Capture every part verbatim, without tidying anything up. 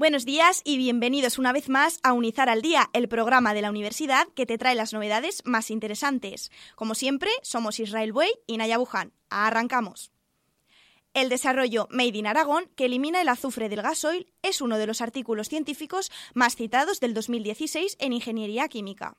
Buenos días y bienvenidos una vez más a Unizar al Día, el programa de la universidad que te trae las novedades más interesantes. Como siempre, somos Israel Buey y Naya Buján. Arrancamos. El desarrollo Made in Aragón, que elimina el azufre del gasoil, es uno de los artículos científicos más citados del dos mil dieciséis en Ingeniería Química.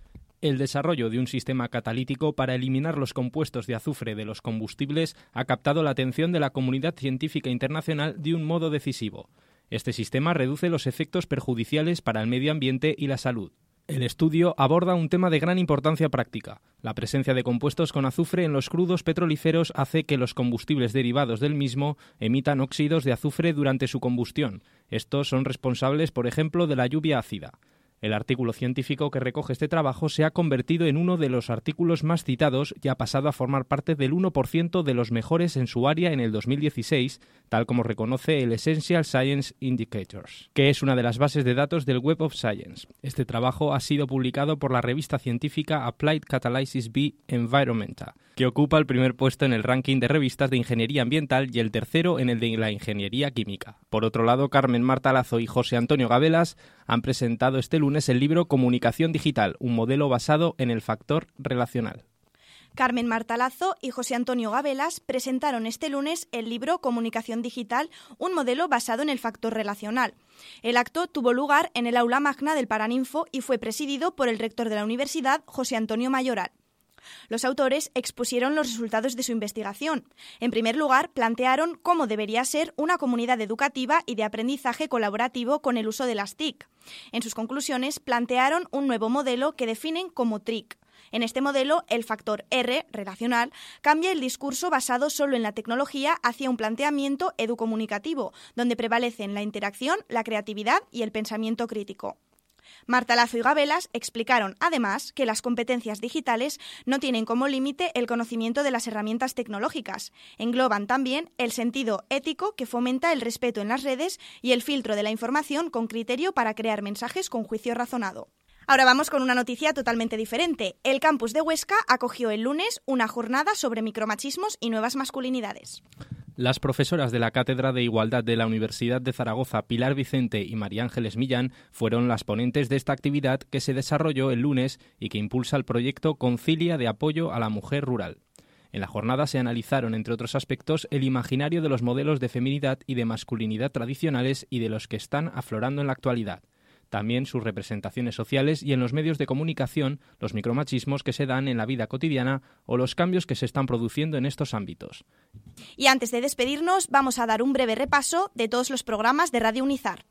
El desarrollo de un sistema catalítico para eliminar los compuestos de azufre de los combustibles ha captado la atención de la comunidad científica internacional de un modo decisivo. Este sistema reduce los efectos perjudiciales para el medio ambiente y la salud. El estudio aborda un tema de gran importancia práctica. La presencia de compuestos con azufre en los crudos petrolíferos hace que los combustibles derivados del mismo emitan óxidos de azufre durante su combustión. Estos son responsables, por ejemplo, de la lluvia ácida. El artículo científico que recoge este trabajo se ha convertido en uno de los artículos más citados y ha pasado a formar parte del uno por ciento de los mejores en su área en el dos mil dieciséis, tal como reconoce el Essential Science Indicators, que es una de las bases de datos del Web of Science. Este trabajo ha sido publicado por la revista científica Applied Catalysis B Environmental, que ocupa el primer puesto en el ranking de revistas de ingeniería ambiental y el tercero en el de la ingeniería química. Por otro lado, Carmen Marta Lazo y José Antonio Gabelas han presentado este lunes el libro Comunicación Digital, un modelo basado en el factor relacional. Carmen Marta Lazo y José Antonio Gabelas presentaron este lunes el libro Comunicación Digital, un modelo basado en el factor relacional. El acto tuvo lugar en el aula magna del Paraninfo y fue presidido por el rector de la universidad, José Antonio Mayoral. Los autores expusieron los resultados de su investigación. En primer lugar, plantearon cómo debería ser una comunidad educativa y de aprendizaje colaborativo con el uso de las T I C. En sus conclusiones, plantearon un nuevo modelo que definen como T R I C. En este modelo, el factor R, relacional, cambia el discurso basado solo en la tecnología hacia un planteamiento educomunicativo, donde prevalecen la interacción, la creatividad y el pensamiento crítico. Marta Lazo y Gabelas explicaron, además, que las competencias digitales no tienen como límite el conocimiento de las herramientas tecnológicas. Engloban también el sentido ético que fomenta el respeto en las redes y el filtro de la información con criterio para crear mensajes con juicio razonado. Ahora vamos con una noticia totalmente diferente. El campus de Huesca acogió el lunes una jornada sobre micromachismos y nuevas masculinidades. Las profesoras de la Cátedra de Igualdad de la Universidad de Zaragoza, Pilar Vicente y María Ángeles Millán, fueron las ponentes de esta actividad que se desarrolló el lunes y que impulsa el proyecto Concilia de apoyo a la mujer rural. En la jornada se analizaron, entre otros aspectos, el imaginario de los modelos de feminidad y de masculinidad tradicionales y de los que están aflorando en la actualidad. También sus representaciones sociales y en los medios de comunicación, los micromachismos que se dan en la vida cotidiana o los cambios que se están produciendo en estos ámbitos. Y antes de despedirnos, vamos a dar un breve repaso de todos los programas de Radio Unizar.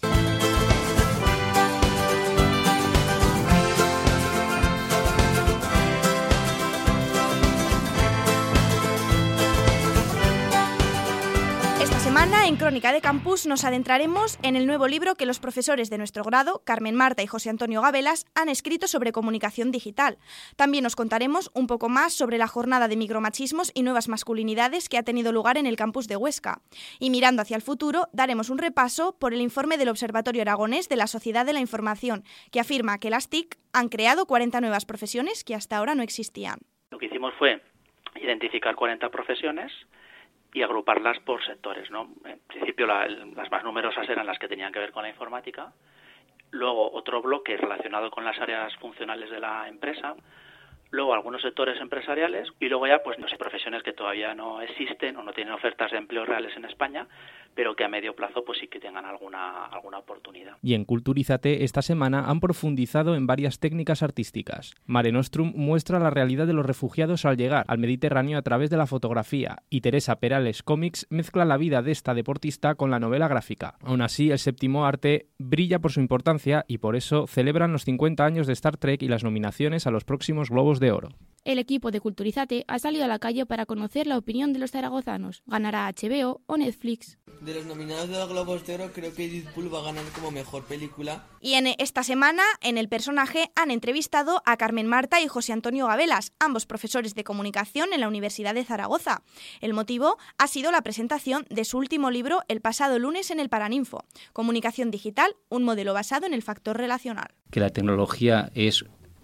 En Crónica de Campus nos adentraremos en el nuevo libro que los profesores de nuestro grado, Carmen Marta y José Antonio Gabelas, han escrito sobre comunicación digital. También os contaremos un poco más sobre la jornada de micromachismos y nuevas masculinidades que ha tenido lugar en el campus de Huesca. Y mirando hacia el futuro, daremos un repaso por el informe del Observatorio Aragonés de la Sociedad de la Información, que afirma que las T I C han creado cuarenta nuevas profesiones que hasta ahora no existían. Lo que hicimos fue identificar cuarenta profesiones y agruparlas por sectores, ¿no? En principio la, las más numerosas eran las que tenían que ver con la informática, luego otro bloque relacionado con las áreas funcionales de la empresa, luego algunos sectores empresariales y luego ya pues no sé, profesiones que todavía no existen o no tienen ofertas de empleo reales en España, pero que a medio plazo pues sí que tengan alguna alguna oportunidad. Y en Culturízate esta semana han profundizado en varias técnicas artísticas. Mare Nostrum muestra la realidad de los refugiados al llegar al Mediterráneo a través de la fotografía y Teresa Perales Comics mezcla la vida de esta deportista con la novela gráfica. Aún así, el séptimo arte brilla por su importancia y por eso celebran los cincuenta años de Star Trek y las nominaciones a los próximos Globos de Oro. El equipo de Culturízate ha salido a la calle para conocer la opinión de los zaragozanos. ¿Ganará H B O o Netflix? De los nominados de los Globos de Oro, creo que Edith Pool va a ganar como mejor película. Y en esta semana, en El Personaje, han entrevistado a Carmen Marta y José Antonio Gabelas, ambos profesores de comunicación en la Universidad de Zaragoza. El motivo ha sido la presentación de su último libro el pasado lunes en el Paraninfo, Comunicación Digital, un modelo basado en el factor relacional. Que la tecnología es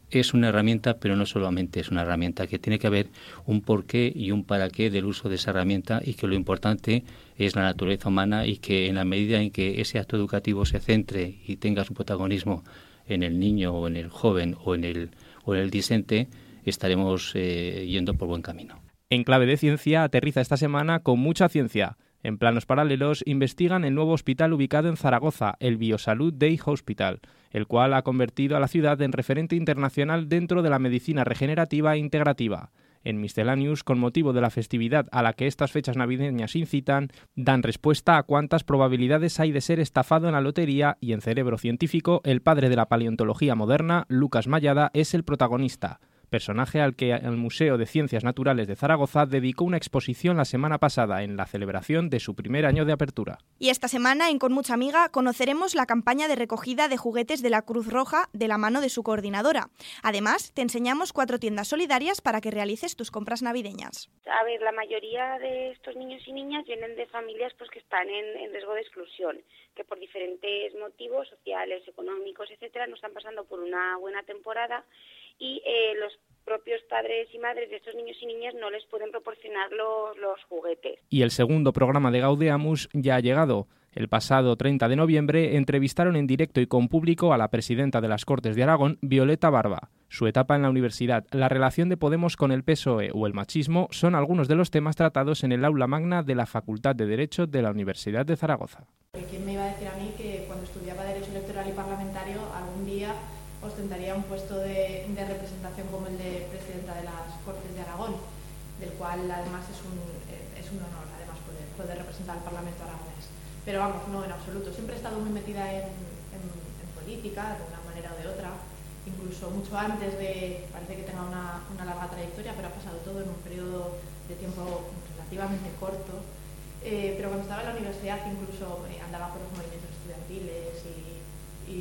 es una herramienta, pero no solamente es una herramienta, que tiene que haber un porqué y un para qué del uso de esa herramienta, y que lo importante es la naturaleza humana, y que en la medida en que ese acto educativo se centre y tenga su protagonismo en el niño o en el joven o en el, o en el discente, estaremos eh, yendo por buen camino. En Clave de Ciencia aterriza esta semana con mucha ciencia. En planos paralelos investigan el nuevo hospital ubicado en Zaragoza, el Biosalud Day Hospital, el cual ha convertido a la ciudad en referente internacional dentro de la medicina regenerativa e integrativa. En Miscellaneous, con motivo de la festividad a la que estas fechas navideñas incitan, dan respuesta a cuántas probabilidades hay de ser estafado en la lotería, y en Cerebro Científico, el padre de la paleontología moderna, Lucas Mallada, es el protagonista. Personaje al que el Museo de Ciencias Naturales de Zaragoza dedicó una exposición la semana pasada en la celebración de su primer año de apertura. Y esta semana en Con Mucha Amiga conoceremos la campaña de recogida de juguetes de la Cruz Roja de la mano de su coordinadora. Además, te enseñamos cuatro tiendas solidarias para que realices tus compras navideñas. A ver, la mayoría de estos niños y niñas vienen de familias pues que están en, en riesgo de exclusión, que por diferentes motivos sociales, económicos, etcétera, no están pasando por una buena temporada, y eh, los propios padres y madres de estos niños y niñas no les pueden proporcionar los, los juguetes. Y el segundo programa de Gaudeamus ya ha llegado. El pasado treinta de noviembre entrevistaron en directo y con público a la presidenta de las Cortes de Aragón, Violeta Barba. Su etapa en la universidad, la relación de Podemos con el P S O E o el machismo son algunos de los temas tratados en el aula magna de la Facultad de Derecho de la Universidad de Zaragoza. ¿Quién me iba a decir a mí que cuando estudiaba Derecho Electoral y Parlamentario algún día ostentaría un puesto de, de representación como el de presidenta de las Cortes de Aragón, del cual además es un, es un honor además poder, poder representar al Parlamento aragonés. Pero vamos, no en absoluto. Siempre he estado muy metida en, en, en política, de una manera o de otra, incluso mucho antes de, parece que tenga una, una larga trayectoria, pero ha pasado todo en un periodo de tiempo relativamente corto. Eh, pero cuando estaba en la universidad incluso eh, andaba por los movimientos estudiantiles y, y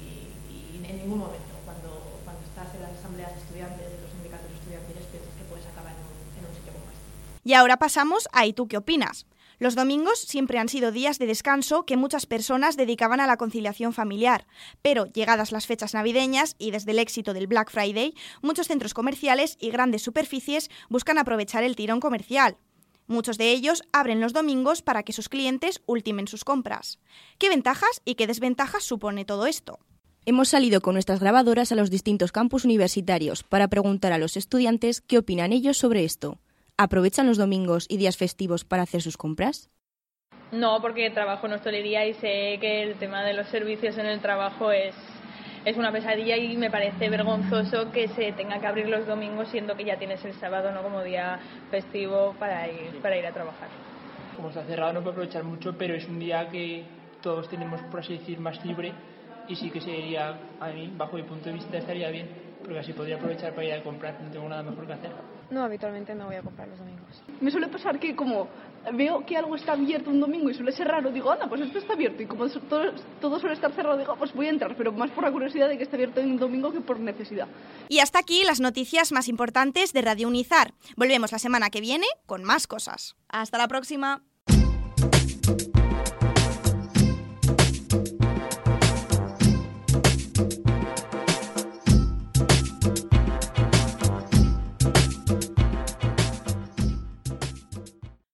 en ningún momento, cuando, cuando estás en las asambleas de estudiantes, de los sindicatos estudiantiles, piensas que puedes acabar en un, en un sitio como este. Y ahora pasamos a ¿y tú qué opinas? Los domingos siempre han sido días de descanso que muchas personas dedicaban a la conciliación familiar, pero llegadas las fechas navideñas y desde el éxito del Black Friday, muchos centros comerciales y grandes superficies buscan aprovechar el tirón comercial. Muchos de ellos abren los domingos para que sus clientes ultimen sus compras. ¿Qué ventajas y qué desventajas supone todo esto? Hemos salido con nuestras grabadoras a los distintos campus universitarios para preguntar a los estudiantes qué opinan ellos sobre esto. ¿Aprovechan los domingos y días festivos para hacer sus compras? No, porque trabajo en hostelería y sé que el tema de los servicios en el trabajo es, es una pesadilla, y me parece vergonzoso que se tenga que abrir los domingos siendo que ya tienes el sábado no como día festivo para ir, para ir a trabajar. Como está cerrado no puedo aprovechar mucho, pero es un día que todos tenemos, por así decir, más libre. Y sí que sería, a mí, bajo mi punto de vista, estaría bien, porque así podría aprovechar para ir a comprar, no tengo nada mejor que hacer. No, habitualmente no voy a comprar los domingos. Me suele pasar que como veo que algo está abierto un domingo y suele ser raro, digo, anda, pues esto está abierto, y como todo, todo suele estar cerrado, digo, pues voy a entrar, pero más por la curiosidad de que esté abierto en un domingo que por necesidad. Y hasta aquí las noticias más importantes de Radio Unizar. Volvemos la semana que viene con más cosas. ¡Hasta la próxima!